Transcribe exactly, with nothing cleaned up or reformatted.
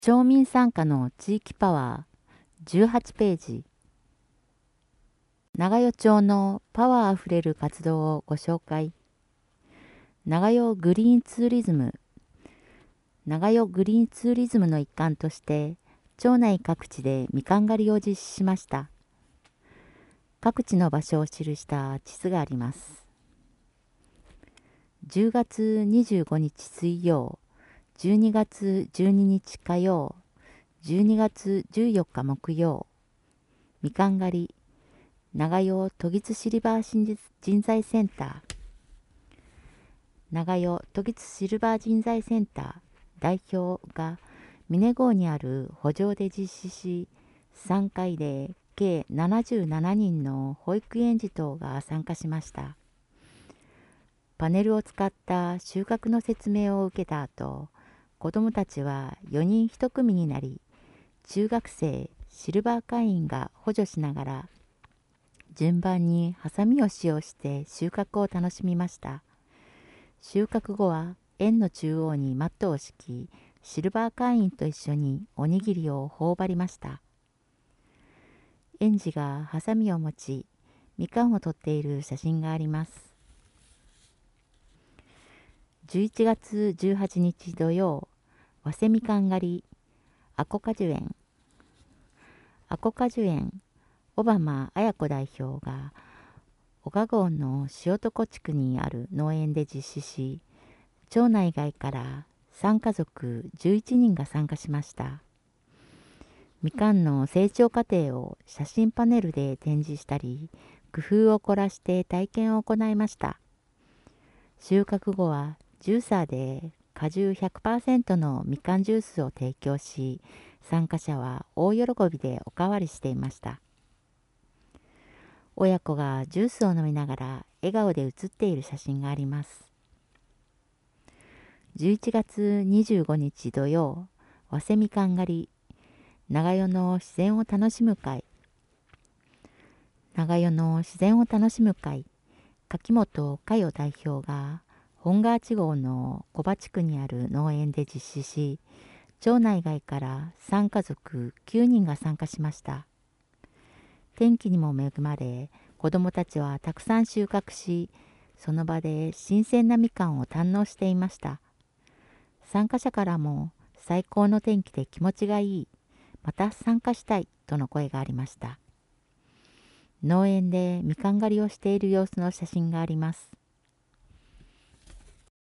町民参加の地域パワーじゅうはちページ。長与町のパワーあふれる活動をご紹介。長与グリーンツーリズム。長与グリーンツーリズムの一環として、町内各地でみかん狩りを実施しました。各地の場所を記した地図があります。じゅうがつにじゅうごにち水曜、じゅうにがつじゅうににち火曜、じゅうにがつじゅうよっか木曜、みかん狩り、長与都議シルバー人材センター。長与都議シルバー人材センター代表が峰郷にある補助で実施し、さんかいで計ななじゅうななにんの保育園児等が参加しました。パネルを使った収穫の説明を受けた後、子どもたちはよにんいち組になり、中学生シルバー会員が補助しながら、順番にハサミを使用して収穫を楽しみました。収穫後は園の中央にマットを敷き、シルバー会員と一緒におにぎりを頬張りました。園児がハサミを持ち、みかんを取っている写真があります。じゅういちがつじゅうはちにち土曜、早生みかん狩り、阿古果樹園。阿古果樹園、小浜綾子代表が、小賀郷の塩床地区にある農園で実施し、町内外からさんかぞくじゅういちにんが参加しました。みかんの成長過程を写真パネルで展示したり、工夫を凝らして体験を行いました。収穫後はジューサーで果汁 ひゃくパーセント のみかんジュースを提供し、参加者は大喜びでおかわりしていました。親子がジュースを飲みながら笑顔で写っている写真があります。じゅういちがつにじゅうごにち土曜、早生みかん狩り、長与の自然を楽しむ会。長与の自然を楽しむ会、柿本佳代代表が、本川地郷の小場地区にある農園で実施し、町内外からさんかぞくきゅうにんが参加しました。天気にも恵まれ、子どもたちはたくさん収穫し、その場で新鮮なみかんを堪能していました。参加者からも、最高の天気で気持ちがいい、また参加したいとの声がありました。農園でみかん狩りをしている様子の写真があります。